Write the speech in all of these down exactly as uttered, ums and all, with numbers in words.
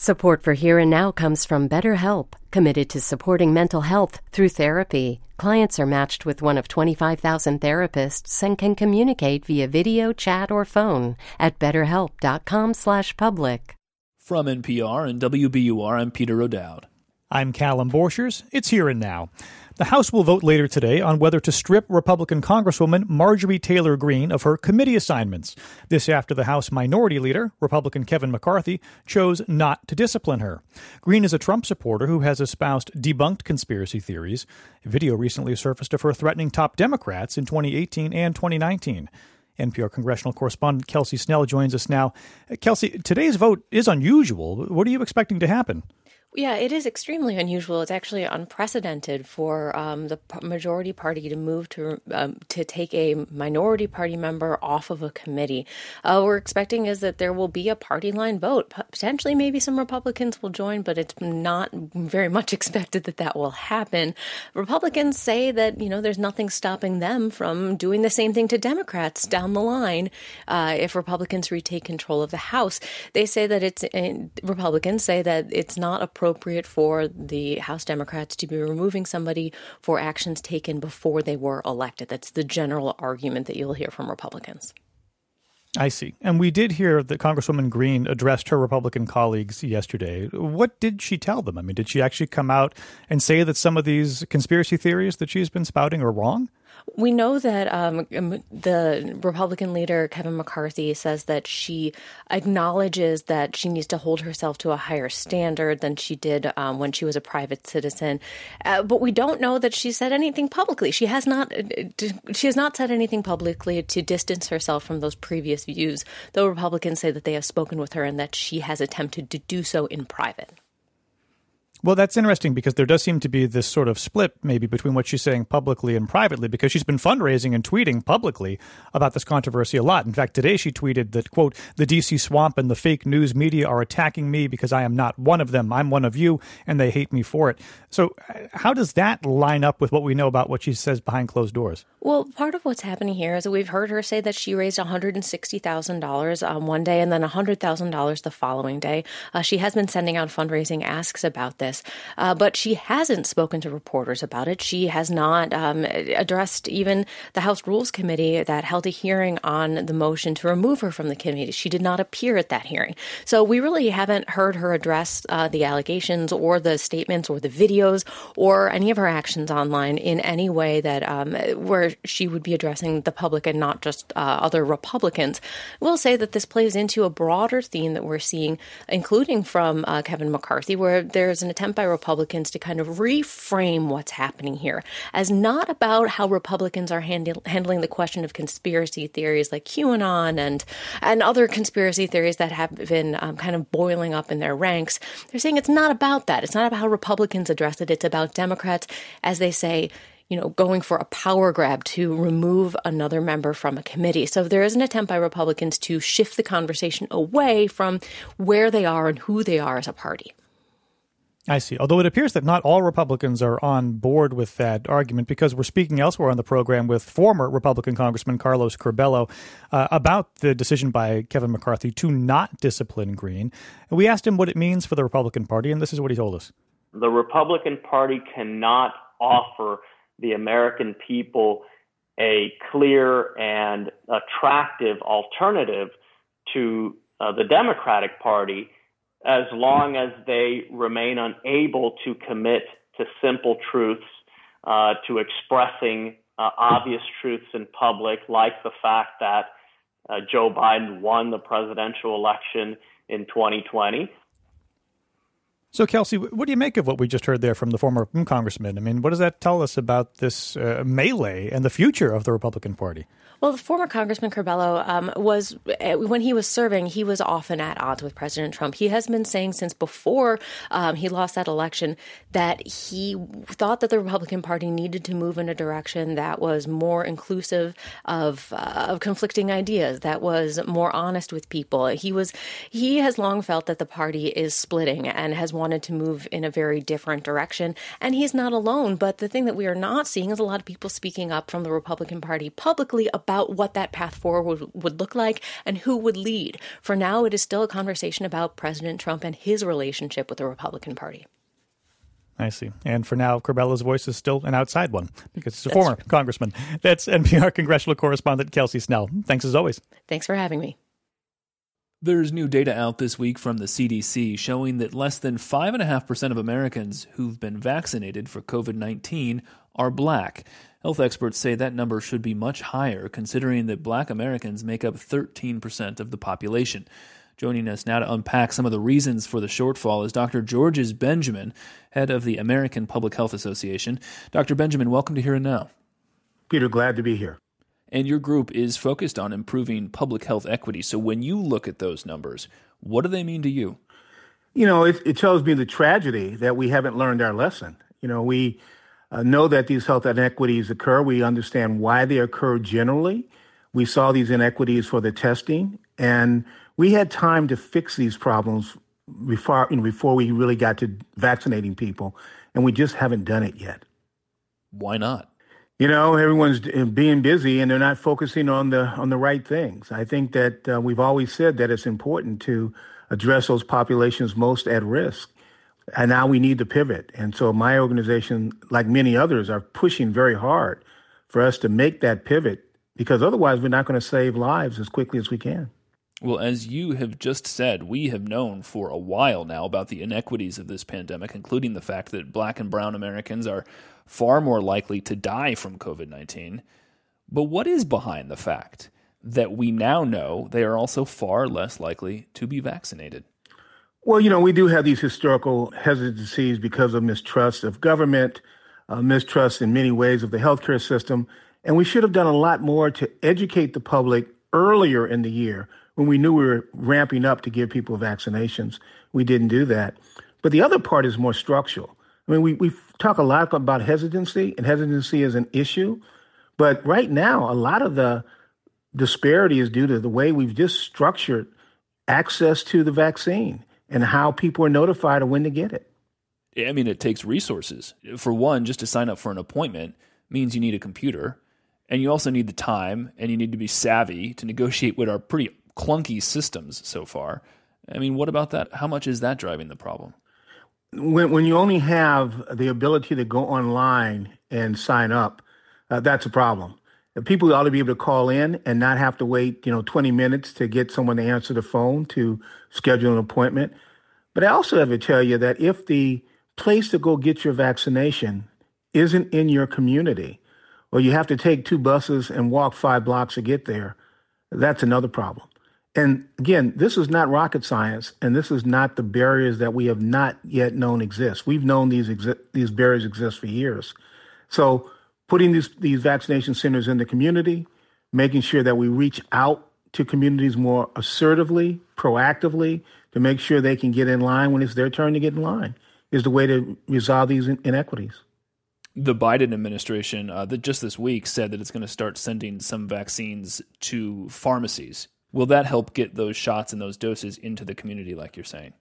Support for Here and Now comes from BetterHelp, committed to supporting mental health through therapy. Clients are matched with one of twenty-five thousand therapists and can communicate via video, chat, or phone at betterhelp.com slash public. From N P R and W B U R, I'm Peter O'Dowd. I'm Callum Borchers. It's Here and Now. The House will vote later today on whether to strip Republican Congresswoman Marjorie Taylor Greene of her committee assignments. This after the House Minority Leader, Republican Kevin McCarthy, chose not to discipline her. Greene is a Trump supporter who has espoused debunked conspiracy theories. A video recently surfaced of her threatening top Democrats in twenty eighteen and twenty nineteen. N P R congressional correspondent Kelsey Snell joins us now. Kelsey, today's vote is unusual. What are you expecting to happen? Yeah, it is extremely unusual. It's actually unprecedented for um, the majority party to move to um, to take a minority party member off of a committee. Uh, what we're expecting is that there will be a party line vote. Potentially, maybe some Republicans will join, but it's not very much expected that that will happen. Republicans say that, you know, there's nothing stopping them from doing the same thing to Democrats down the line uh, if Republicans retake control of the House. They say that it's uh, Republicans say that it's not a appropriate for the House Democrats to be removing somebody for actions taken before they were elected. That's the general argument that you'll hear from Republicans. I see. And we did hear that Congresswoman Greene addressed her Republican colleagues yesterday. What did she tell them? I mean, did she actually come out and say that some of these conspiracy theories that she's been spouting are wrong? We know that um, the Republican leader, Kevin McCarthy, says that she acknowledges that she needs to hold herself to a higher standard than she did um, when she was a private citizen. Uh, but we don't know that she said anything publicly. She has not she has not said anything publicly to distance herself from those previous views, though Republicans say that they have spoken with her and that she has attempted to do so in private. Well, that's interesting because there does seem to be this sort of split maybe between what she's saying publicly and privately, because she's been fundraising and tweeting publicly about this controversy a lot. In fact, today she tweeted that, quote, "The D C swamp and the fake news media are attacking me because I am not one of them. I'm one of you, and they hate me for it." So how does that line up with what we know about what she says behind closed doors? Well, part of what's happening here is that we've heard her say that she raised one hundred sixty thousand dollars um, one day and then one hundred thousand dollars the following day. Uh, she has been sending out fundraising asks about this. Uh, but she hasn't spoken to reporters about it. She has not um, addressed even the House Rules Committee that held a hearing on the motion to remove her from the committee. She did not appear at that hearing. So we really haven't heard her address uh, the allegations or the statements or the videos or any of her actions online in any way that um, where she would be addressing the public and not just uh, other Republicans. We'll say that this plays into a broader theme that we're seeing, including from uh, Kevin McCarthy, where there's an attempt by Republicans to kind of reframe what's happening here as not about how Republicans are handle, handling the question of conspiracy theories like QAnon and and other conspiracy theories that have been um, kind of boiling up in their ranks. They're saying it's not about that. It's not about how Republicans address it. It's about Democrats, as they say, you know, going for a power grab to remove another member from a committee. So there is an attempt by Republicans to shift the conversation away from where they are and who they are as a party. I see. Although it appears that not all Republicans are on board with that argument, because we're speaking elsewhere on the program with former Republican Congressman Carlos Curbelo uh, about the decision by Kevin McCarthy to not discipline Greene. And we asked him what it means for the Republican Party, and this is what he told us. The Republican Party cannot offer the American people a clear and attractive alternative to uh, the Democratic Party as long as they remain unable to commit to simple truths, uh, to expressing uh, obvious truths in public, like the fact that uh, Joe Biden won the presidential election in twenty twenty. So, Kelsey, what do you make of what we just heard there from the former congressman? I mean, what does that tell us about this uh, melee and the future of the Republican Party? Well, the former Congressman Curbelo um, was, when he was serving, he was often at odds with President Trump. He has been saying since before um, he lost that election that he thought that the Republican Party needed to move in a direction that was more inclusive of, uh, of conflicting ideas, that was more honest with people. He was he has long felt that the party is splitting and has wanted wanted to move in a very different direction. And he's not alone. But the thing that we are not seeing is a lot of people speaking up from the Republican Party publicly about what that path forward would, would look like and who would lead. For now, it is still a conversation about President Trump and his relationship with the Republican Party. I see. And for now, Corbella's voice is still an outside one because he's a That's former true. congressman. That's N P R congressional correspondent Kelsey Snell. Thanks as always. Thanks for having me. There's new data out this week from the C D C showing that less than five point five percent of Americans who've been vaccinated for covid nineteen are black. Health experts say that number should be much higher, considering that black Americans make up thirteen percent of the population. Joining us now to unpack some of the reasons for the shortfall is Doctor Georges Benjamin, head of the American Public Health Association. Doctor Benjamin, welcome to Here and Now. Peter, glad to be here. And your group is focused on improving public health equity. So when you look at those numbers, what do they mean to you? You know, it, it tells me the tragedy that we haven't learned our lesson. You know, we uh, know that these health inequities occur. We understand why they occur generally. We saw these inequities for the testing, and we had time to fix these problems before, you know, before we really got to vaccinating people, and we just haven't done it yet. Why not? You know, everyone's being busy and they're not focusing on the on the right things. I think that uh, we've always said that it's important to address those populations most at risk. And now we need to pivot. And so my organization, like many others, are pushing very hard for us to make that pivot, because otherwise we're not going to save lives as quickly as we can. Well, as you have just said, we have known for a while now about the inequities of this pandemic, including the fact that black and brown Americans are far more likely to die from covid nineteen. But what is behind the fact that we now know they are also far less likely to be vaccinated? Well, you know, we do have these historical hesitancies because of mistrust of government, uh, mistrust in many ways of the healthcare system. And we should have done a lot more to educate the public earlier in the year when we knew we were ramping up to give people vaccinations. We didn't do that. But the other part is more structural. I mean, we, we talk a lot about hesitancy, and hesitancy is an issue. But right now, a lot of the disparity is due to the way we've just structured access to the vaccine and how people are notified of when to get it. I mean, it takes resources. For one, just to sign up for an appointment means you need a computer, and you also need the time, and you need to be savvy to negotiate what are pretty clunky systems so far. I mean, what about that? How much is that driving the problem? When when you only have the ability to go online and sign up, uh, that's a problem. People ought to be able to call in and not have to wait, you know, twenty minutes to get someone to answer the phone to schedule an appointment. But I also have to tell you that if the place to go get your vaccination isn't in your community, or you have to take two buses and walk five blocks to get there, that's another problem. And again, this is not rocket science, and this is not the barriers that we have not yet known exist. We've known these exi- these barriers exist for years. So putting these, these vaccination centers in the community, making sure that we reach out to communities more assertively, proactively, to make sure they can get in line when it's their turn to get in line, is the way to resolve these inequities. The Biden administration, uh, that just this week, said that it's going to start sending some vaccines to pharmacies. Will that help get those shots and those doses into the community, like you're saying?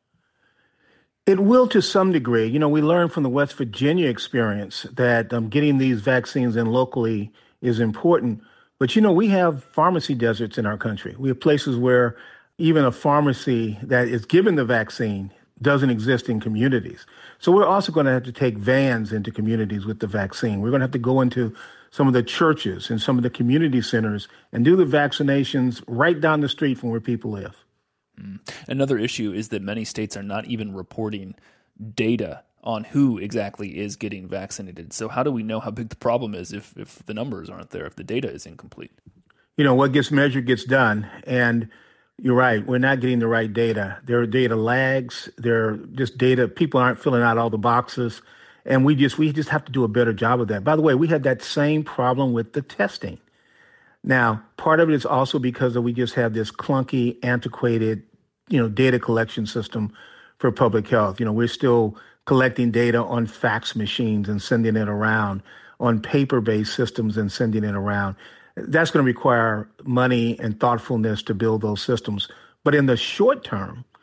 It will to some degree. You know, we learned from the West Virginia experience that um, getting these vaccines in locally is important. But, you know, we have pharmacy deserts in our country. We have places where even a pharmacy that is given the vaccine doesn't exist in communities. So we're also going to have to take vans into communities with the vaccine. We're going to have to go into some of the churches and some of the community centers and do the vaccinations right down the street from where people live. Mm. Another issue is that many states are not even reporting data on who exactly is getting vaccinated. So how do we know how big the problem is if, if the numbers aren't there, if the data is incomplete? You know, what gets measured gets done. And you're right, we're not getting the right data. There are data lags. There are just data. People aren't filling out all the boxes. And we just we just have to do a better job of that. By the way, we had that same problem with the testing. Now, part of it is also because we just have this clunky, antiquated, you know, data collection system for public health. You know, we're still collecting data on fax machines and sending it around, on paper-based systems and sending it around. That's going to require money and thoughtfulness to build those systems. But in the short term,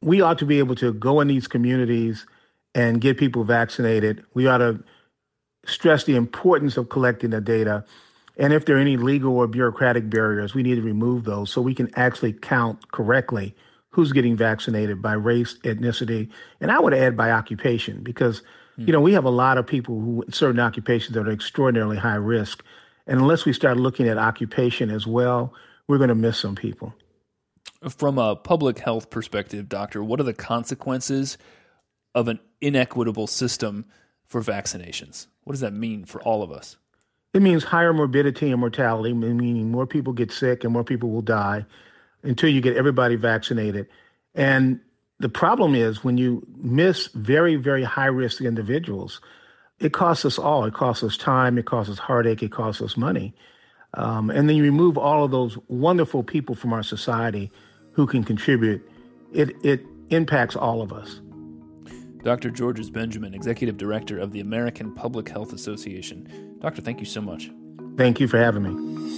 we ought to be able to go in these communities and get people vaccinated. We ought to stress the importance of collecting the data. And if there are any legal or bureaucratic barriers, we need to remove those so we can actually count correctly who's getting vaccinated by race, ethnicity, and I would add by occupation, because, mm. you know, we have a lot of people who certain occupations that are extraordinarily high risk. And unless we start looking at occupation as well, we're going to miss some people. From a public health perspective, doctor, what are the consequences of an inequitable system for vaccinations? What does that mean for all of us? It means higher morbidity and mortality, meaning more people get sick and more people will die until you get everybody vaccinated. And the problem is when you miss very, very high-risk individuals, it costs us all. It costs us time, it costs us heartache, it costs us money. Um, and then you remove all of those wonderful people from our society who can contribute. It, it impacts all of us. Doctor Georges Benjamin, Executive Director of the American Public Health Association. Doctor, thank you so much. Thank you for having me.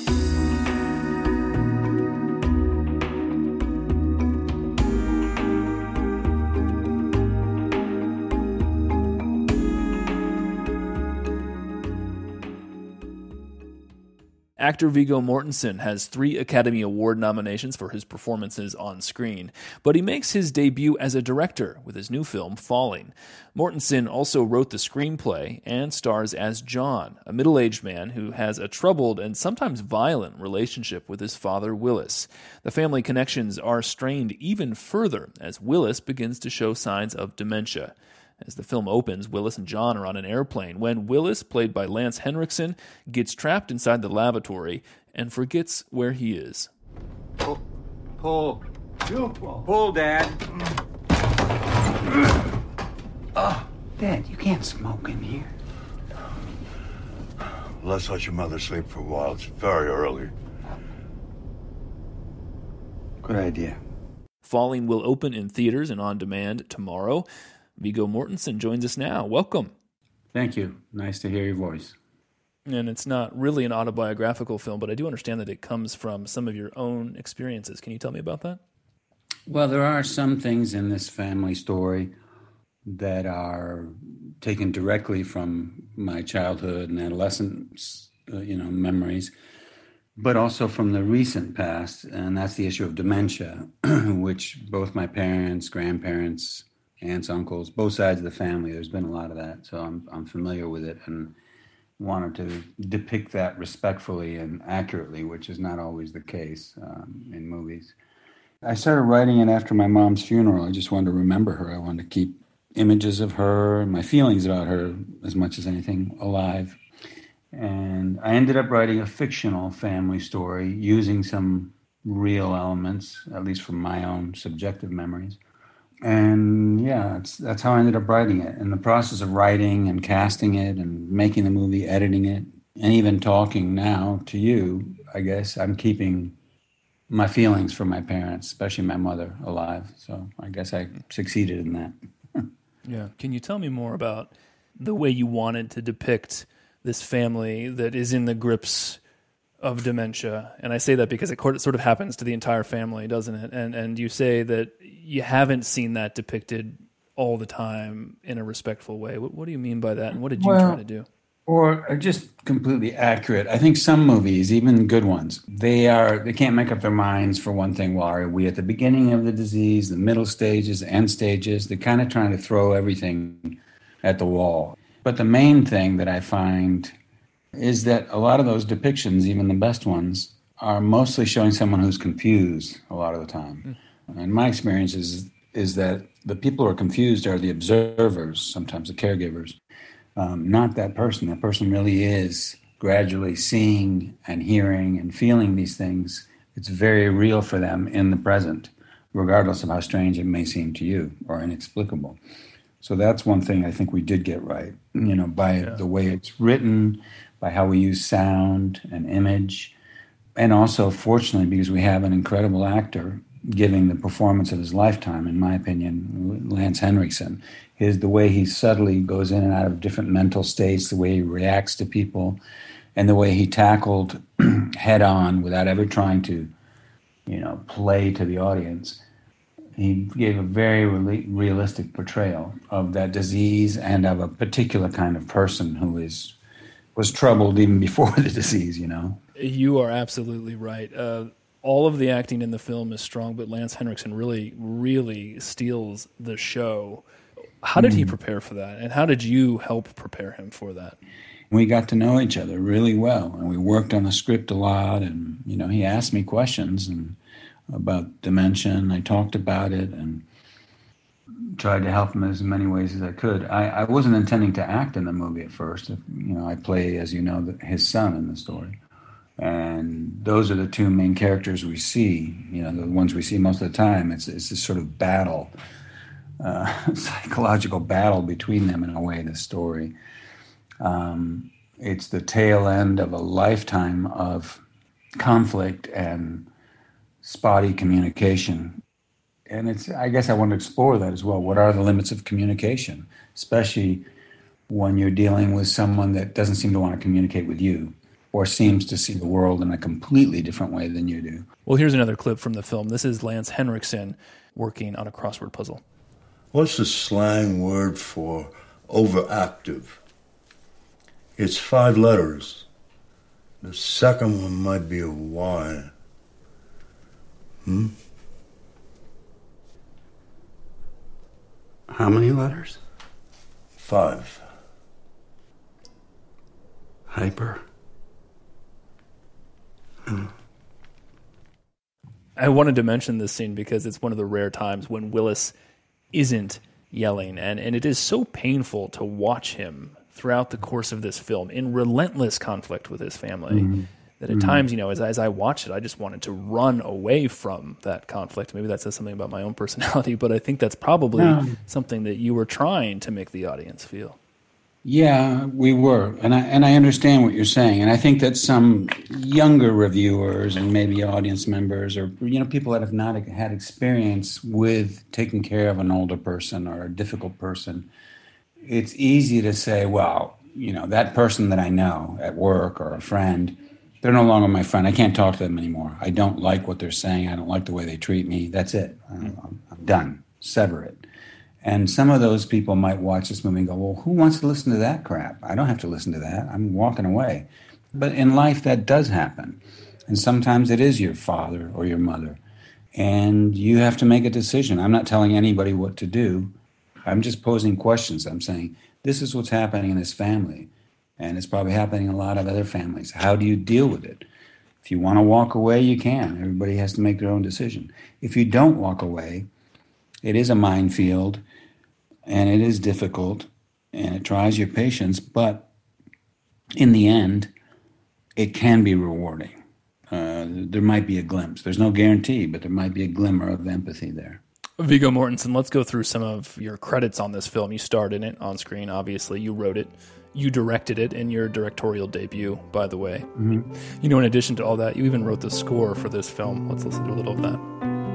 Actor Viggo Mortensen has three Academy Award nominations for his performances on screen, but he makes his debut as a director with his new film, Falling. Mortensen also wrote the screenplay and stars as John, a middle-aged man who has a troubled and sometimes violent relationship with his father, Willis. The family connections are strained even further as Willis begins to show signs of dementia. As the film opens, Willis and John are on an airplane when Willis, played by Lance Henriksen, gets trapped inside the lavatory and forgets where he is. Pull. Pull. Pull, pull Dad. Oh, Dad, you can't smoke in here. Let's let your mother sleep for a while. It's very early. Good idea. Falling will open in theaters and on demand tomorrow. Viggo Mortensen joins us now. Welcome. Thank you. Nice to hear your voice. And it's not really an autobiographical film, but I do understand that it comes from some of your own experiences. Can you tell me about that? Well, there are some things in this family story that are taken directly from my childhood and adolescence, uh, you know, memories, but also from the recent past, and that's the issue of dementia, which both my parents, grandparents, aunts, uncles, both sides of the family, there's been a lot of that. So I'm I'm familiar with it and wanted to depict that respectfully and accurately, which is not always the case um, in movies. I started writing it after my mom's funeral. I just wanted to remember her. I wanted to keep images of her and my feelings about her as much as anything alive. And I ended up writing a fictional family story using some real elements, at least from my own subjective memories. And yeah, it's, that's how I ended up writing it. In the process of writing and casting it and making the movie, editing it, and even talking now to you, I guess I'm keeping my feelings for my parents, especially my mother, alive. So I guess I succeeded in that. Yeah. Can you tell me more about the way you wanted to depict this family that is in the grips of dementia? And I say that because it sort of happens to the entire family, doesn't it? And and you say that you haven't seen that depicted all the time in a respectful way. What, what do you mean by that? And what did you well, try to do? Or just completely accurate. I think some movies, even good ones, they are they can't make up their minds for one thing. Well, are we at the beginning of the disease, the middle stages, the end stages? They're kind of trying to throw everything at the wall. But the main thing that I find is that a lot of those depictions, even the best ones, are mostly showing someone who's confused a lot of the time. Mm. And my experience is, is that the people who are confused are the observers, sometimes the caregivers, um, not that person. That person really is gradually seeing and hearing and feeling these things. It's very real for them in the present, regardless of how strange it may seem to you or inexplicable. So that's one thing I think we did get right, you know, by yeah. the way it's written, by how we use sound and image, and also, fortunately, because we have an incredible actor giving the performance of his lifetime, in my opinion, Lance Henriksen. His, the way he subtly goes in and out of different mental states, the way he reacts to people, and the way he tackled head on without ever trying to, you know, play to the audience. he gave a very re- realistic portrayal of that disease and of a particular kind of person who is was troubled even before the disease, you know. You are absolutely right. Uh, all of the acting in the film is strong, but Lance Henriksen really, really steals the show. How did mm. he prepare for that, and how did you help prepare him for that? We got to know each other really well, and we worked on the script a lot, and, you know, he asked me questions and about dementia, and I talked about it and tried to help him as many ways as I could. I, I wasn't intending to act in the movie at first. You know, I play, as you know, the, his son in the story. And those are the two main characters we see, you know, the ones we see most of the time. It's, it's this sort of battle, uh, psychological battle between them in a way, the story. Um, it's the tail end of a lifetime of conflict and spotty communication. And it's, I guess I want to explore that as well. What are the limits of communication, especially when you're dealing with someone that doesn't seem to want to communicate with you or seems to see the world in a completely different way than you do? Well, here's another clip from the film. This is Lance Henriksen working on a crossword puzzle. What's the slang word for overactive? It's five letters. The second one might be a Y. Hmm? How many letters? Five. Hyper. Hmm. I wanted to mention this scene because it's one of the rare times when Willis isn't yelling, and, and it is so painful to watch him throughout the course of this film in relentless conflict with his family. Mm-hmm. That at mm-hmm. times, you know, as, as I watched it, I just wanted to run away from that conflict. Maybe that says something about my own personality, but I think that's probably no. something that you were trying to make the audience feel. Yeah, we were. And I and I understand what you're saying. And I think that some younger reviewers and maybe audience members or, you know, people that have not had experience with taking care of an older person or a difficult person, it's easy to say, well, you know, that person that I know at work or a friend, they're no longer my friend. I can't talk to them anymore. I don't like what they're saying. I don't like the way they treat me. That's it. I'm, I'm done. Sever it. And some of those people might watch this movie and go, well, who wants to listen to that crap? I don't have to listen to that. I'm walking away. But in life, that does happen. And sometimes it is your father or your mother. And you have to make a decision. I'm not telling anybody what to do. I'm just posing questions. I'm saying, this is what's happening in this family. And it's probably happening in a lot of other families. How do you deal with it? If you want to walk away, you can. Everybody has to make their own decision. If you don't walk away, it is a minefield, and it is difficult, and it tries your patience, but in the end, it can be rewarding. Uh, there might be a glimpse. There's no guarantee, but there might be a glimmer of empathy there. Viggo Mortensen, let's go through some of your credits on this film. You starred in it on screen, obviously. You wrote it. You directed it in your directorial debut, by the way. Mm-hmm. You know, in addition to all that, you even wrote the score for this film. Let's listen to a little of that.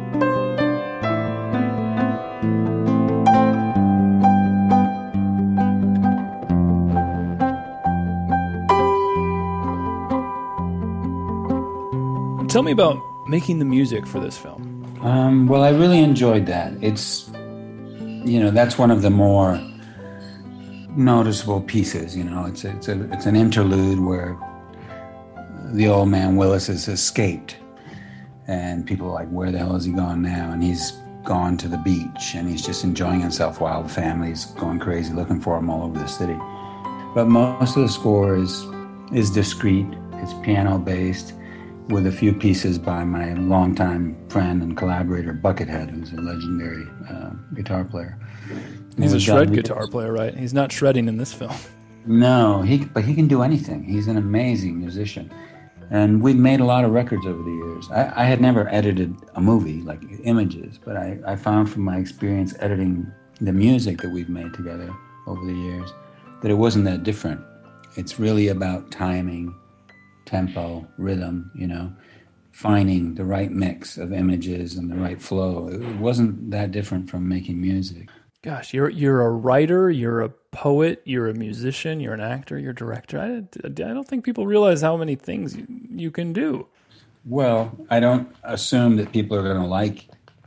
Tell me about making the music for this film. Um, well, I really enjoyed that. It's, you know, that's one of the more noticeable pieces. You know, it's a, it's a it's an interlude where the old man Willis has escaped, and people are like, where the hell is he gone now? And he's gone to the beach, and he's just enjoying himself while the family's going crazy looking for him all over the city. But most of the score is is discreet. It's piano based, with a few pieces by my longtime friend and collaborator, Buckethead, who's a legendary uh, guitar player. He's a shred guitar player, right? He's not shredding in this film. No, he but he can do anything. He's an amazing musician. And we've made a lot of records over the years. I, I had never edited a movie, like images, but I, I found from my experience editing the music that we've made together over the years that it wasn't that different. It's really about timing, tempo, rhythm, you know, finding the right mix of images and the right flow. It wasn't that different from making music. Gosh, you're you're a writer, you're a poet, you're a musician, you're an actor, you're a director. I, I don't think people realize how many things you, you can do. Well, I don't assume that people are going to like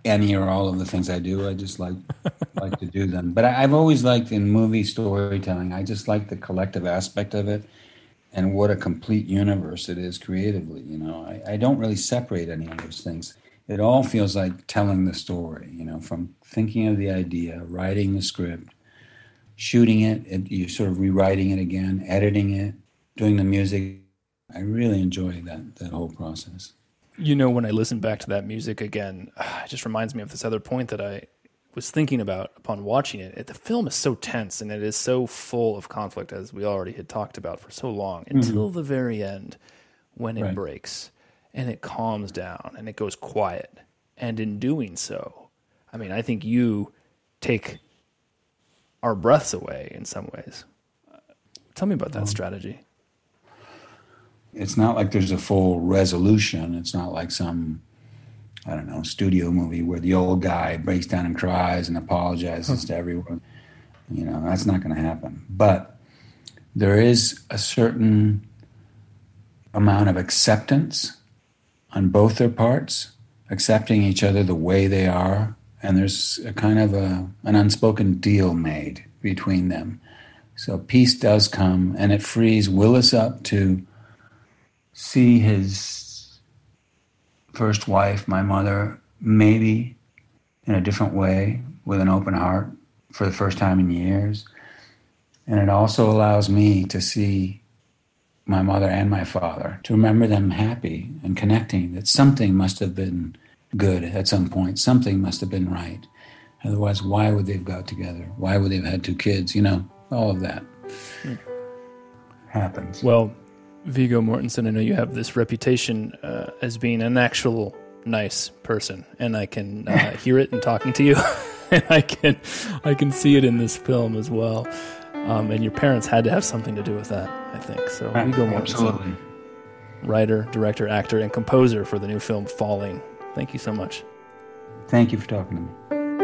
any or all of the things I do. I just like like to do them. But I, I've always liked in movie storytelling, I just like the collective aspect of it and what a complete universe it is creatively. You know, I, I don't really separate any of those things. It all feels like telling the story, you know, from thinking of the idea, writing the script, shooting it, it you're sort of rewriting it again, editing it, doing the music. I really enjoy that that whole process. You know, when I listen back to that music again, it just reminds me of this other point that I was thinking about upon watching it. The film is so tense and it is so full of conflict, as we already had talked about for so long, until mm-hmm. the very end when it right. breaks and it calms down and it goes quiet. And in doing so, I mean, I think you take our breaths away in some ways. Tell me about that um, strategy. It's not like there's a full resolution. It's not like some, I don't know, studio movie where the old guy breaks down and cries and apologizes huh. to everyone. You know, that's not going to happen. But there is a certain amount of acceptance on both their parts, accepting each other the way they are. And there's a kind of a, an unspoken deal made between them. So peace does come, and it frees Willis up to see his first wife, my mother, maybe in a different way, with an open heart for the first time in years. And it also allows me to see my mother and my father, to remember them happy and connecting, that something must have been good at some point, something must have been right. Otherwise, why would they have got together? Why would they have had two kids? You know, all of that hmm. happens. Well, Viggo Mortensen, I know you have this reputation uh, as being an actual nice person, and I can uh, hear it in talking to you, and I can I can see it in this film as well. Um, and your parents had to have something to do with that, I think. So right. Viggo Mortensen, absolutely, writer, director, actor, and composer for the new film Falling. Thank you so much. Thank you for talking to me.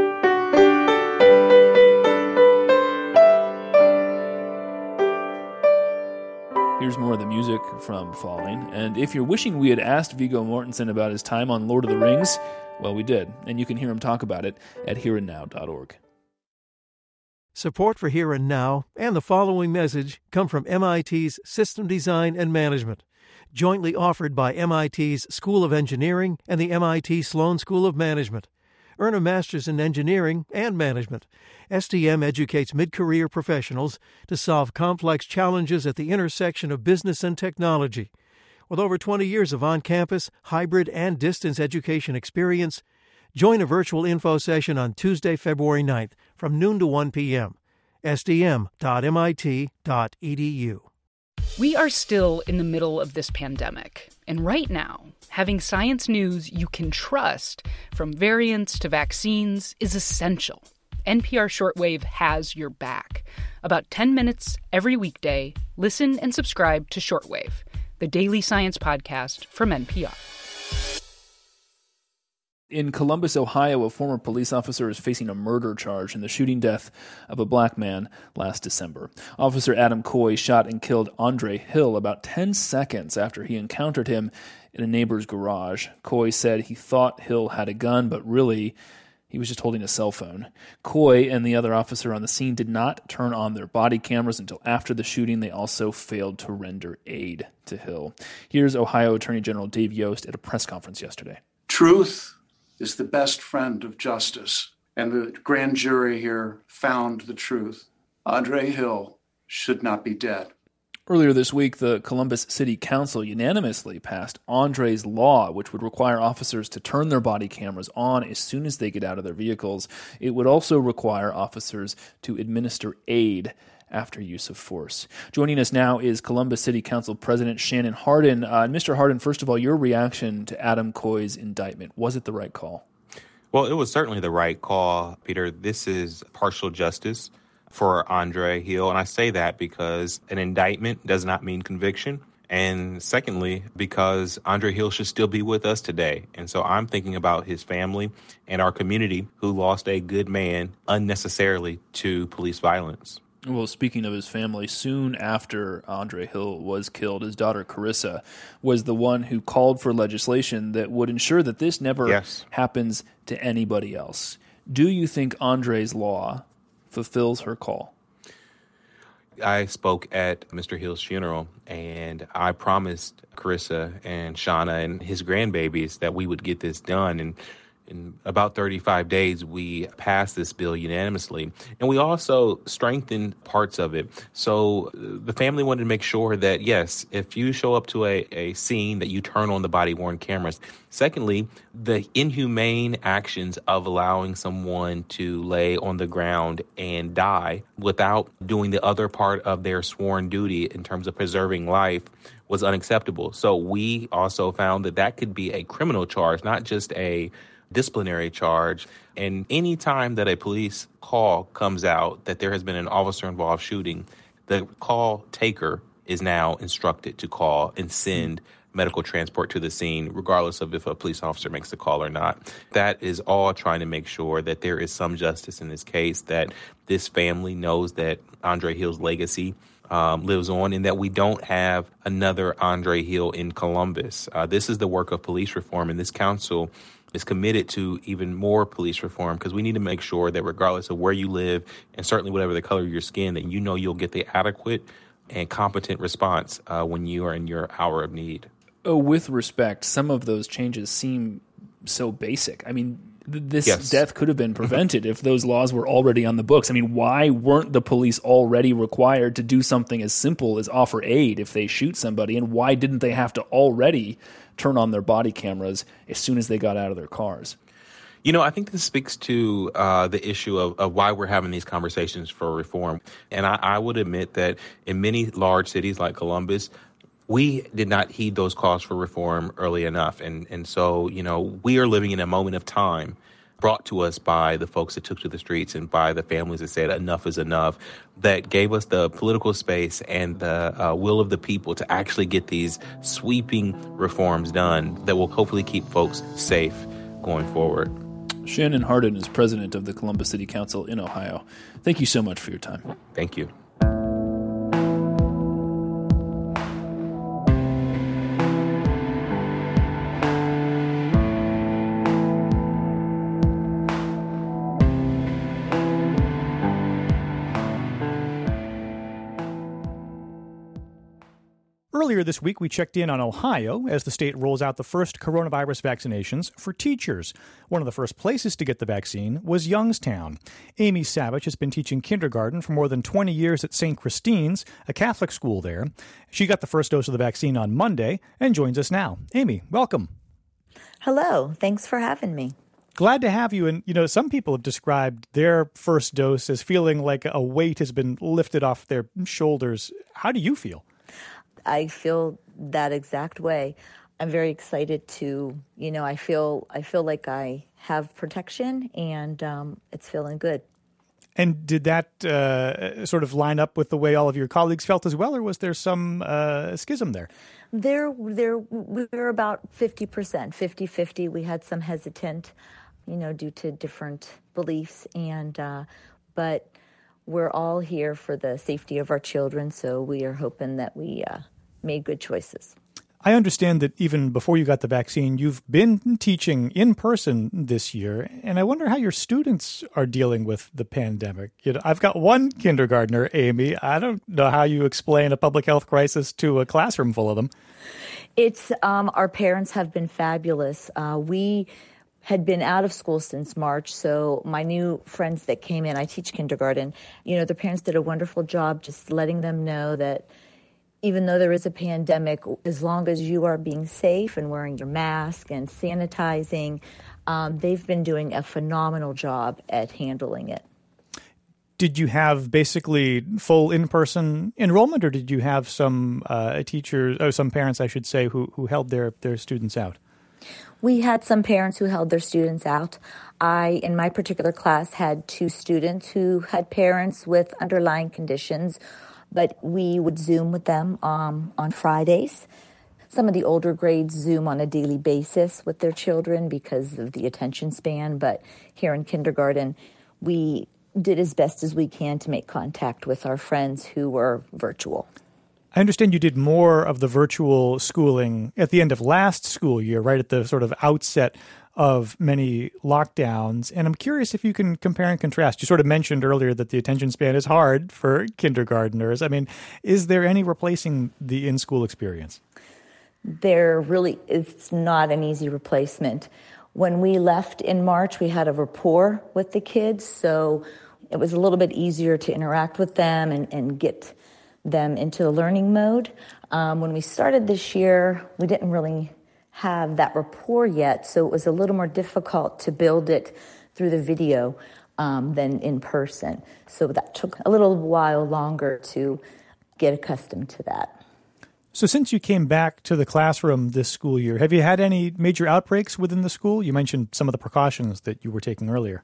Here's more of the music from Falling. And if you're wishing we had asked Viggo Mortensen about his time on Lord of the Rings, well, we did. And you can hear him talk about it at here and now dot org. Support for Here and Now and the following message come from M I T's System Design and Management, jointly offered by M I T's School of Engineering and the M I T Sloan School of Management. Earn a master's in engineering and management. S D M educates mid-career professionals to solve complex challenges at the intersection of business and technology. With over twenty years of on-campus, hybrid, and distance education experience, join a virtual info session on Tuesday, February ninth from noon to one p.m. S D M dot M I T dot E D U. We are still in the middle of this pandemic, and right now, having science news you can trust, from variants to vaccines, is essential. N P R Shortwave has your back. About ten minutes every weekday, listen and subscribe to Shortwave, the daily science podcast from N P R. In Columbus, Ohio, a former police officer is facing a murder charge in the shooting death of a black man last December. Officer Adam Coy shot and killed Andre Hill about ten seconds after he encountered him in a neighbor's garage. Coy said he thought Hill had a gun, but really, he was just holding a cell phone. Coy and the other officer on the scene did not turn on their body cameras until after the shooting. They also failed to render aid to Hill. Here's Ohio Attorney General Dave Yost at a press conference yesterday. Truth is the best friend of justice, and the grand jury here found the truth. Andre Hill should not be dead. Earlier this week, the Columbus City Council unanimously passed Andre's Law, which would require officers to turn their body cameras on as soon as they get out of their vehicles. It would also require officers to administer aid after use of force. Joining us now is Columbus City Council President Shannon Hardin. Uh, Mister Hardin, first of all, your reaction to Adam Coy's indictment. Was it the right call? Well, it was certainly the right call, Peter. This is partial justice for Andre Hill, and I say that because an indictment does not mean conviction. And secondly, because Andre Hill should still be with us today. And so I'm thinking about his family and our community who lost a good man unnecessarily to police violence. Well, speaking of his family, soon after Andre Hill was killed, his daughter Carissa was the one who called for legislation that would ensure that this never yes. happens to anybody else. Do you think Andre's law fulfills her call? I spoke at Mister Hill's funeral, and I promised Carissa and Shauna and his grandbabies that we would get this done. And in about thirty-five days, we passed this bill unanimously. And we also strengthened parts of it. So the family wanted to make sure that, yes, if you show up to a, a scene, that you turn on the body-worn cameras. Secondly, the inhumane actions of allowing someone to lay on the ground and die without doing the other part of their sworn duty in terms of preserving life was unacceptable. So we also found that that could be a criminal charge, not just a disciplinary charge. And any time that a police call comes out that there has been an officer-involved shooting, the call taker is now instructed to call and send medical transport to the scene, regardless of if a police officer makes the call or not. That is all trying to make sure that there is some justice in this case, that this family knows that Andre Hill's legacy Um, lives on, and that we don't have another Andre Hill in Columbus. Uh, this is the work of police reform, and this council is committed to even more police reform, because we need to make sure that regardless of where you live, and certainly whatever the color of your skin, that you know you'll get the adequate and competent response uh, when you are in your hour of need. Oh, with respect, some of those changes seem so basic. I mean, this yes. death could have been prevented if those laws were already on the books. I mean, why weren't the police already required to do something as simple as offer aid if they shoot somebody? And why didn't they have to already turn on their body cameras as soon as they got out of their cars? You know, I think this speaks to uh, the issue of, of why we're having these conversations for reform. And I, I would admit that in many large cities like Columbus, we did not heed those calls for reform early enough. And and so, you know, we are living in a moment of time brought to us by the folks that took to the streets and by the families that said enough is enough, that gave us the political space and the uh, will of the people to actually get these sweeping reforms done that will hopefully keep folks safe going forward. Shannon Hardin is president of the Columbus City Council in Ohio. Thank you so much for your time. Thank you. Earlier this week, we checked in on Ohio as the state rolls out the first coronavirus vaccinations for teachers. One of the first places to get the vaccine was Youngstown. Amy Savage has been teaching kindergarten for more than twenty years at Saint Christine's, a Catholic school there. She got the first dose of the vaccine on Monday and joins us now. Amy, welcome. Hello. Thanks for having me. Glad to have you. And, you know, some people have described their first dose as feeling like a weight has been lifted off their shoulders. How do you feel? I feel that exact way. I'm very excited to, you know, I feel I feel like I have protection, and um, it's feeling good. And did that uh, sort of line up with the way all of your colleagues felt as well, or was there some uh, schism there? There, there, we were about fifty percent, fifty-fifty. We had some hesitant, you know, due to different beliefs, and uh, but we're all here for the safety of our children, so we are hoping that we uh, made good choices. I understand that even before you got the vaccine, you've been teaching in person this year, and I wonder how your students are dealing with the pandemic. You know, I've got one kindergartner, Amy. I don't know how you explain a public health crisis to a classroom full of them. It's um, our parents have been fabulous. Uh, we had been out of school since March, so my new friends that came in, I teach kindergarten, you know, the parents did a wonderful job just letting them know that even though there is a pandemic, as long as you are being safe and wearing your mask and sanitizing, um, they've been doing a phenomenal job at handling it. Did you have basically full in-person enrollment, or did you have some uh, teachers, or some parents, I should say, who, who held their, their students out? We had some parents who held their students out. I, in my particular class, had two students who had parents with underlying conditions, but we would Zoom with them um, on Fridays. Some of the older grades Zoom on a daily basis with their children because of the attention span, but here in kindergarten, we did as best as we can to make contact with our friends who were virtual. I understand you did more of the virtual schooling at the end of last school year, right at the sort of outset of many lockdowns. And I'm curious if you can compare and contrast. You sort of mentioned earlier that the attention span is hard for kindergartners. I mean, is there any replacing the in-school experience? There really is not an easy replacement. When we left in March, we had a rapport with the kids, so it was a little bit easier to interact with them and, and get them into the learning mode. Um, when we started this year, we didn't really have that rapport yet, so it was a little more difficult to build it through the video um, than in person. So that took a little while longer to get accustomed to that. So since you came back to the classroom this school year, have you had any major outbreaks within the school? You mentioned some of the precautions that you were taking earlier.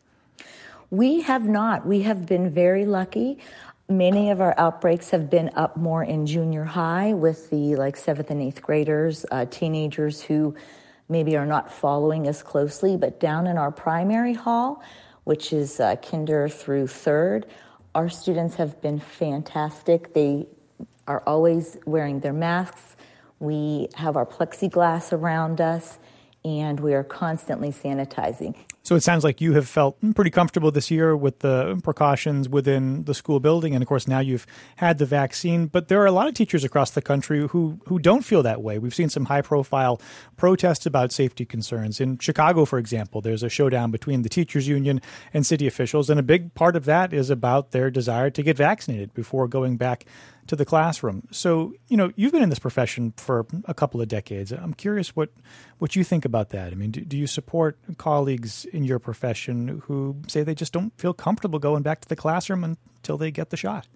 We have not. We have been very lucky. Many of our outbreaks have been up more in junior high with the like seventh and eighth graders, uh, teenagers who maybe are not following as closely. But down in our primary hall, which is uh, kinder through third, our students have been fantastic. They are always wearing their masks. We have our plexiglass around us, and we are constantly sanitizing. So it sounds like you have felt pretty comfortable this year with the precautions within the school building. And of course, now you've had the vaccine. But there are a lot of teachers across the country who, who don't feel that way. We've seen some high profile protests about safety concerns. In Chicago, for example, there's a showdown between the teachers union and city officials. And a big part of that is about their desire to get vaccinated before going back to the classroom. So, you know, you've been in this profession for a couple of decades. I'm curious what, what you think about that. I mean, do, do you support colleagues in your profession who say they just don't feel comfortable going back to the classroom until they get the shot?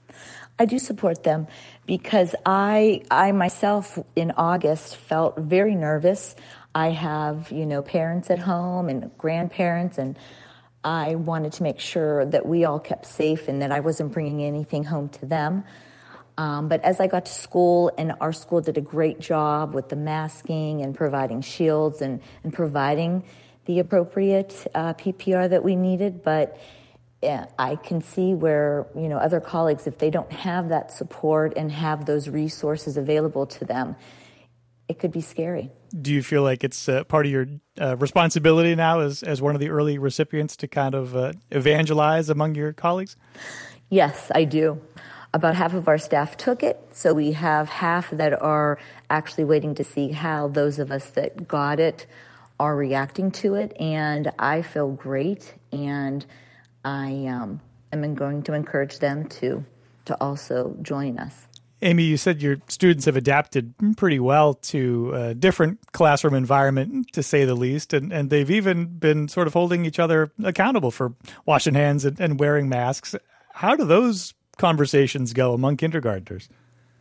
I do support them because I, I myself in August felt very nervous. I have, you know, parents at home and grandparents, and I wanted to make sure that we all kept safe and that I wasn't bringing anything home to them. Um, but as I got to school, and our school did a great job with the masking and providing shields and, and providing the appropriate uh, P P R that we needed. But yeah, I can see where, you know, other colleagues, if they don't have that support and have those resources available to them, it could be scary. Do you feel like it's uh, part of your uh, responsibility now as, as one of the early recipients to kind of uh, evangelize among your colleagues? Yes, I do. About half of our staff took it, so we have half that are actually waiting to see how those of us that got it are reacting to it, and I feel great, and I um, am going to encourage them to to also join us. Amy, you said your students have adapted pretty well to a different classroom environment, to say the least, and, and they've even been sort of holding each other accountable for washing hands and, and wearing masks. How do those conversations go among kindergartners?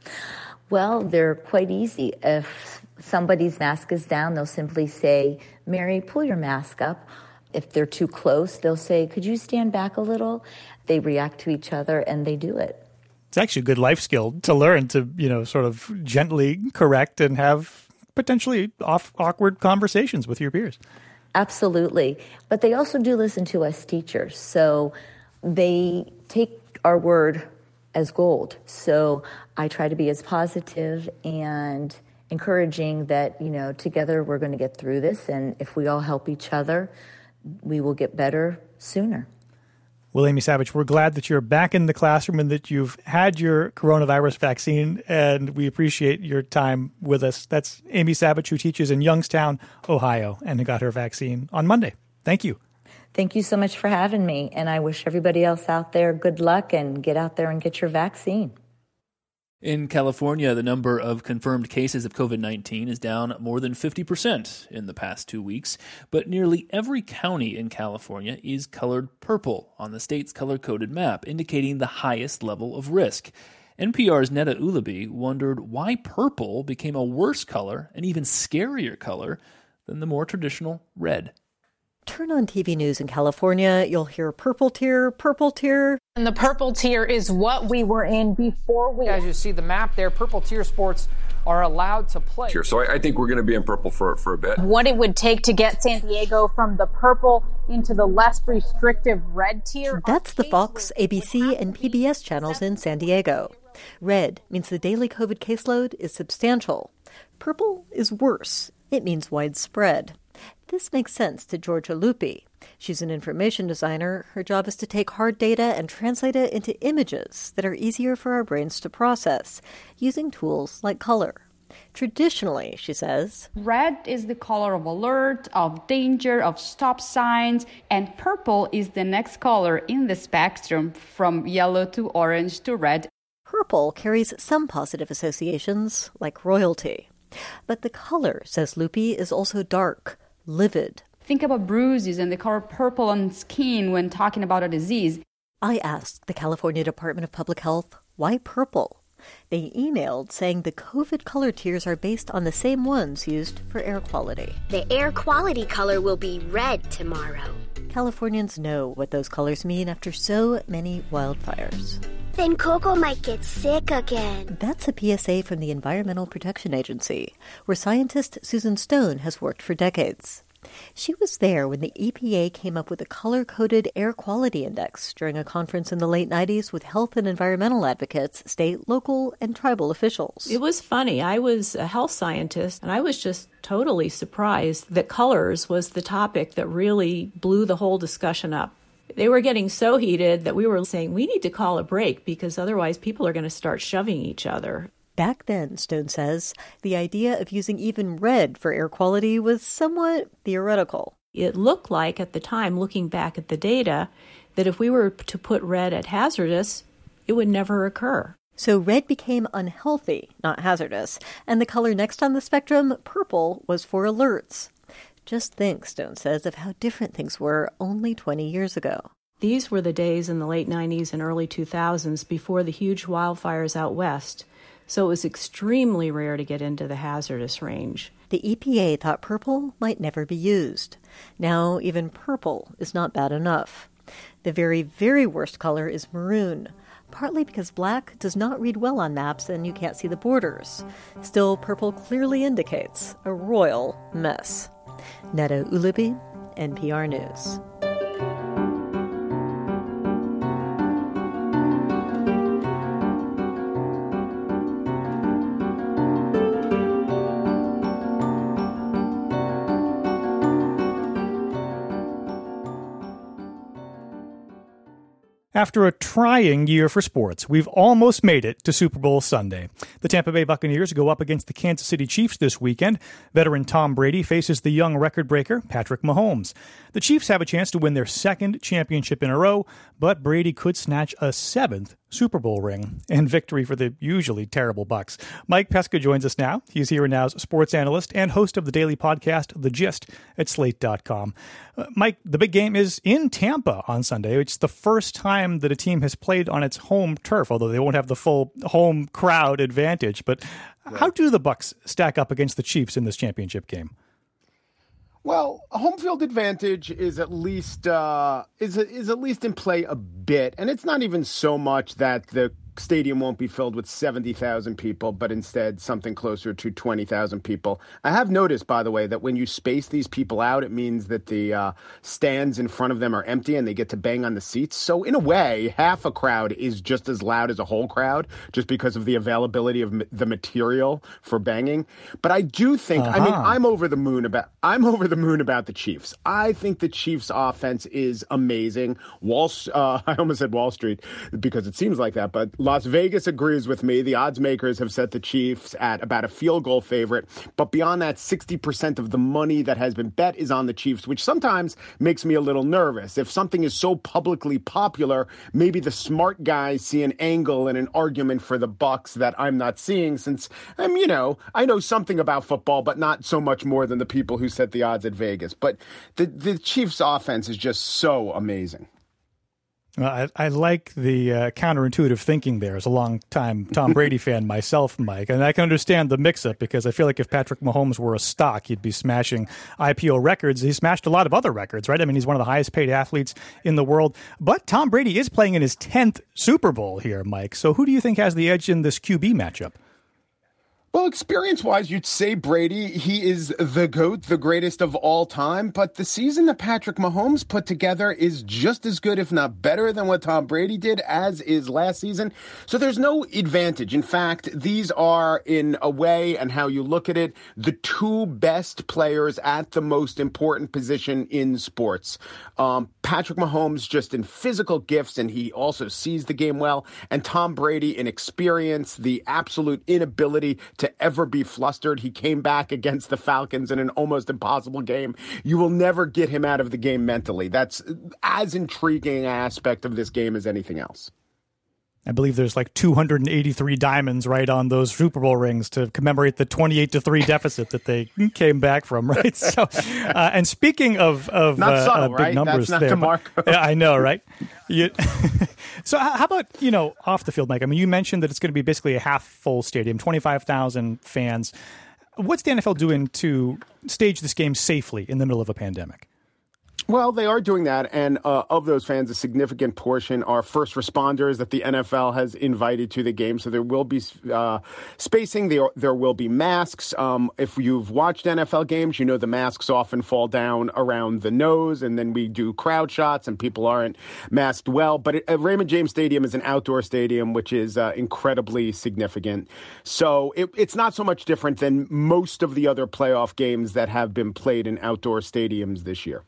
Well, they're quite easy. If somebody's mask is down, they'll simply say, "Mary, pull your mask up." If they're too close, they'll say, "Could you stand back a little?" They react to each other and they do it. It's actually a good life skill to learn to, you know, sort of gently correct and have potentially off, awkward conversations with your peers. Absolutely. But they also do listen to us teachers. So they take our word as gold. So I try to be as positive and encouraging that, you know, together we're going to get through this. And if we all help each other, we will get better sooner. Well, Amy Savage, we're glad that you're back in the classroom and that you've had your coronavirus vaccine, and we appreciate your time with us. That's Amy Savage, who teaches in Youngstown, Ohio, and who got her vaccine on Monday. Thank you. Thank you so much for having me, and I wish everybody else out there good luck and get out there and get your vaccine. In California, the number of confirmed cases of covid nineteen is down more than fifty percent in the past two weeks, but nearly every county in California is colored purple on the state's color-coded map, indicating the highest level of risk. N P R's Neda Ulaby wondered why purple became a worse color, an even scarier color, than the more traditional red. Turn on T V news in California, you'll hear purple tier, purple tier. And the purple tier is what we were in before we... As you see the map there, purple tier sports are allowed to play. Sure. So I, I think we're going to be in purple for, for a bit. What it would take to get San Diego from the purple into the less restrictive red tier. That's the Fox, A B C, and P B S channels in San Diego. Red means the daily COVID caseload is substantial. Purple is worse. It means widespread. This makes sense to Georgia Lupi. She's an information designer. Her job is to take hard data and translate it into images that are easier for our brains to process, using tools like color. Traditionally, she says, red is the color of alert, of danger, of stop signs, and purple is the next color in the spectrum from yellow to orange to red. Purple carries some positive associations, like royalty. But the color, says Lupi, is also dark, livid. Think about bruises and the color purple on skin when talking about a disease. I asked the California Department of Public Health, why purple? They emailed saying the COVID color tiers are based on the same ones used for air quality. The air quality color will be red tomorrow. Californians know what those colors mean after so many wildfires. Then Coco might get sick again. That's a P S A from the Environmental Protection Agency, where scientist Susan Stone has worked for decades. She was there when the E P A came up with a color-coded air quality index during a conference in the late nineties with health and environmental advocates, state, local, and tribal officials. It was funny. I was a health scientist, and I was just totally surprised that colors was the topic that really blew the whole discussion up. They were getting so heated that we were saying, we need to call a break because otherwise people are going to start shoving each other. Back then, Stone says, the idea of using even red for air quality was somewhat theoretical. It looked like at the time, looking back at the data, that if we were to put red at hazardous, it would never occur. So red became unhealthy, not hazardous, and the color next on the spectrum, purple, was for alerts. Just think, Stone says, of how different things were only twenty years ago. These were the days in the late nineties and early two thousands before the huge wildfires out west. So it was extremely rare to get into the hazardous range. The E P A thought purple might never be used. Now even purple is not bad enough. The very, very worst color is maroon, partly because black does not read well on maps and you can't see the borders. Still, purple clearly indicates a royal mess. Neda Ulubi, N P R News. After a trying year for sports, we've almost made it to Super Bowl Sunday. The Tampa Bay Buccaneers go up against the Kansas City Chiefs this weekend. Veteran Tom Brady faces the young record breaker, Patrick Mahomes. The Chiefs have a chance to win their second championship in a row, but Brady could snatch a seventh Super Bowl ring and victory for the usually terrible Bucs. Mike Pesca joins us now. He's Here and Now's sports analyst and host of the daily podcast, The Gist, at slate dot com. Uh, Mike, the big game is in Tampa on Sunday. It's the first time that a team has played on its home turf, although they won't have the full home crowd advantage. But right. How do the Bucs stack up against the Chiefs in this championship game? Well, home field advantage is at least uh, is is at least in play a bit, and it's not even so much that the stadium won't be filled with seventy thousand people, but instead something closer to twenty thousand people. I have noticed, by the way, that when you space these people out, it means that the uh, stands in front of them are empty and they get to bang on the seats. So in a way, half a crowd is just as loud as a whole crowd, just because of the availability of m- the material for banging. But I do think, uh-huh. I mean, I'm over the moon about I'm over the moon about the Chiefs. I think the Chiefs' offense is amazing. Wall, uh, I almost said Wall Street because it seems like that, but Las Vegas agrees with me. The odds makers have set the Chiefs at about a field goal favorite. But beyond that, sixty percent of the money that has been bet is on the Chiefs, which sometimes makes me a little nervous. If something is so publicly popular, maybe the smart guys see an angle and an argument for the Bucs that I'm not seeing, since, I'm, you know, I know something about football, but not so much more than the people who set the odds at Vegas. But the, the Chiefs' offense is just so amazing. I, I like the uh, counterintuitive thinking there as a long-time Tom Brady fan myself, Mike. And I can understand the mix-up because I feel like if Patrick Mahomes were a stock, he'd be smashing I P O records. He smashed a lot of other records, right? I mean, he's one of the highest-paid athletes in the world. But Tom Brady is playing in his tenth Super Bowl here, Mike. So who do you think has the edge in this Q B matchup? Well, experience-wise, you'd say Brady, he is the GOAT, the greatest of all time, but the season that Patrick Mahomes put together is just as good, if not better, than what Tom Brady did, as is last season. So there's no advantage. In fact, these are, in a way, and how you look at it, the two best players at the most important position in sports. Um, Patrick Mahomes just in physical gifts, and he also sees the game well, and Tom Brady in experience, the absolute inability to ever be flustered. He came back against the Falcons in an almost impossible game. You will never get him out of the game mentally. That's as intriguing an aspect of this game as anything else. I believe there's like two hundred eighty-three diamonds right on those Super Bowl rings to commemorate the twenty-eight to three deficit that they came back from, right? So, uh, and speaking of of not uh, subtle, uh, big right? numbers, That's not there, DeMarco. yeah, I know, right? You, so, how about you know off the field, Mike? I mean, you mentioned that it's going to be basically a half full stadium, twenty-five thousand fans. What's the N F L doing to stage this game safely in the middle of a pandemic? Well, they are doing that, and uh, of those fans, a significant portion are first responders that the N F L has invited to the game, so there will be uh, spacing, there, there will be masks. Um, if you've watched N F L games, you know the masks often fall down around the nose, and then we do crowd shots, and people aren't masked well. But it, uh, Raymond James Stadium is an outdoor stadium, which is uh, incredibly significant. So it, it's not so much different than most of the other playoff games that have been played in outdoor stadiums this year.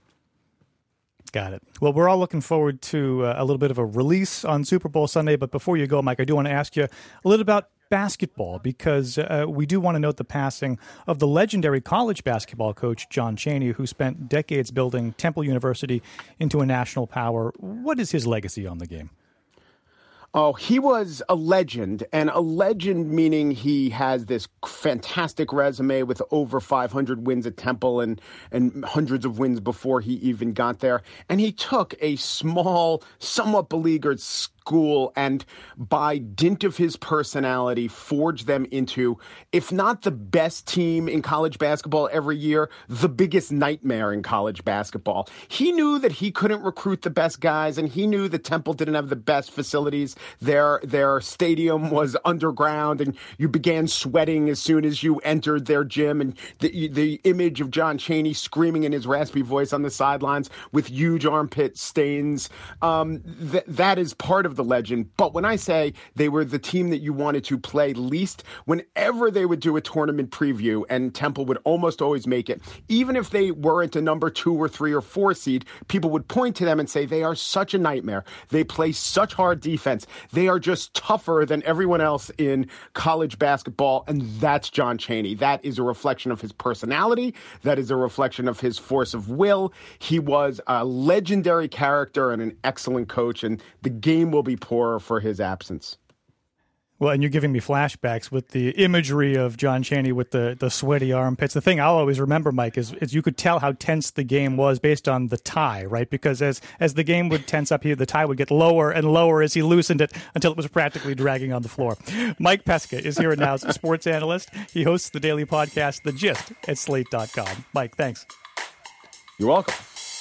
Got it. Well, we're all looking forward to uh, a little bit of a release on Super Bowl Sunday. But before you go, Mike, I do want to ask you a little about basketball, because uh, we do want to note the passing of the legendary college basketball coach, John Chaney, who spent decades building Temple University into a national power. What is his legacy on the game? Oh, he was a legend, and a legend meaning he has this fantastic resume with over five hundred wins at Temple and, and hundreds of wins before he even got there. And he took a small, somewhat beleaguered school and, by dint of his personality, forged them into, if not the best team in college basketball every year, the biggest nightmare in college basketball. He knew that he couldn't recruit the best guys, and he knew that Temple didn't have the best facilities. Their their stadium was underground, and you began sweating as soon as you entered their gym. And the the image of John Chaney screaming in his raspy voice on the sidelines with huge armpit stains, um, th- that is part of the legend. But when I say they were the team that you wanted to play least, whenever they would do a tournament preview, and Temple would almost always make it, even if they weren't a number two or three or four seed, people would point to them and say they are such a nightmare. They play such hard defense. They are just tougher than everyone else in college basketball, and that's John Chaney. That is a reflection of his personality. That is a reflection of his force of will. He was a legendary character and an excellent coach, and the game will be poorer for his absence. Well, and you're giving me flashbacks with the imagery of John Chaney with the, the sweaty armpits. The thing I'll always remember, Mike, is, is you could tell how tense the game was based on the tie, right? Because as as the game would tense up here, the tie would get lower and lower as he loosened it until it was practically dragging on the floor. Mike Pesca is here now as a sports analyst. He hosts the daily podcast, The Gist, at slate dot com. Mike, thanks. You're welcome.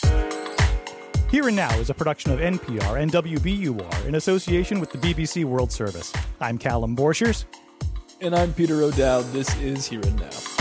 Here and Now is a production of N P R and W B U R in association with the B B C World Service. I'm Callum Borchers. And I'm Peter O'Dowd. This is Here and Now.